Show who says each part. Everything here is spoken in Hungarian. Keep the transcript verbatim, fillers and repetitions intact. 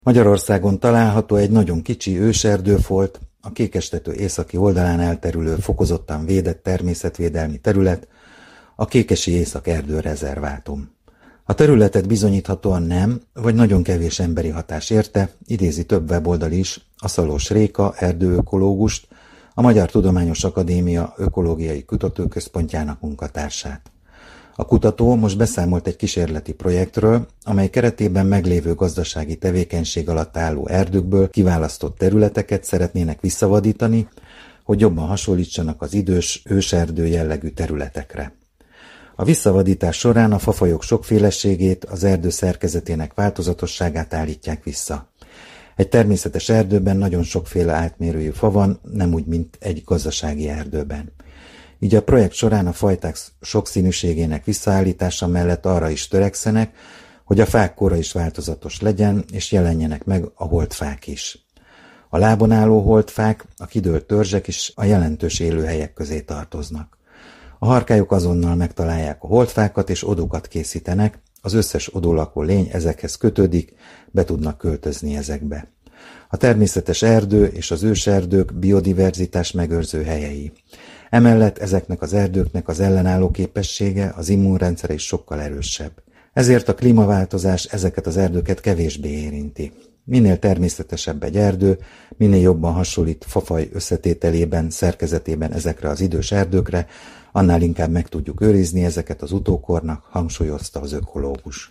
Speaker 1: Magyarországon található egy nagyon kicsi őserdőfolt, a Kékestető északi oldalán elterülő fokozottan védett természetvédelmi terület, a Kékesi Észak-erdő rezervátum. A területet bizonyíthatóan nem, vagy nagyon kevés emberi hatás érte, idézi több weboldal is a Szalós Réka erdőökológust, a Magyar Tudományos Akadémia Ökológiai Kutatóközpontjának munkatársát. A kutató most beszámolt egy kísérleti projektről, amely keretében meglévő gazdasági tevékenység alatt álló erdőkből kiválasztott területeket szeretnének visszavadítani, hogy jobban hasonlítsanak az idős őserdő jellegű területekre. A visszavadítás során a fafajok sokféleségét, az erdő szerkezetének változatosságát állítják vissza. Egy természetes erdőben nagyon sokféle átmérőjű fa van, nem úgy, mint egy gazdasági erdőben. Így a projekt során a fajták sokszínűségének visszaállítása mellett arra is törekszenek, hogy a fák kora is változatos legyen, és jelenjenek meg a holdfák is. A lábon álló holdfák, a kidőlt törzsek is a jelentős élőhelyek közé tartoznak. A harkályok azonnal megtalálják a holdfákat és odókat készítenek, az összes odólakó lény ezekhez kötődik, be tudnak költözni ezekbe. A természetes erdő és az őserdők biodiverzitás megőrző helyei. Emellett ezeknek az erdőknek az ellenálló képessége, az immunrendszer is sokkal erősebb. Ezért a klímaváltozás ezeket az erdőket kevésbé érinti. Minél természetesebb egy erdő, minél jobban hasonlít fafaj összetételében, szerkezetében ezekre az idős erdőkre, annál inkább meg tudjuk őrizni ezeket az utókornak, hangsúlyozta az ökológus.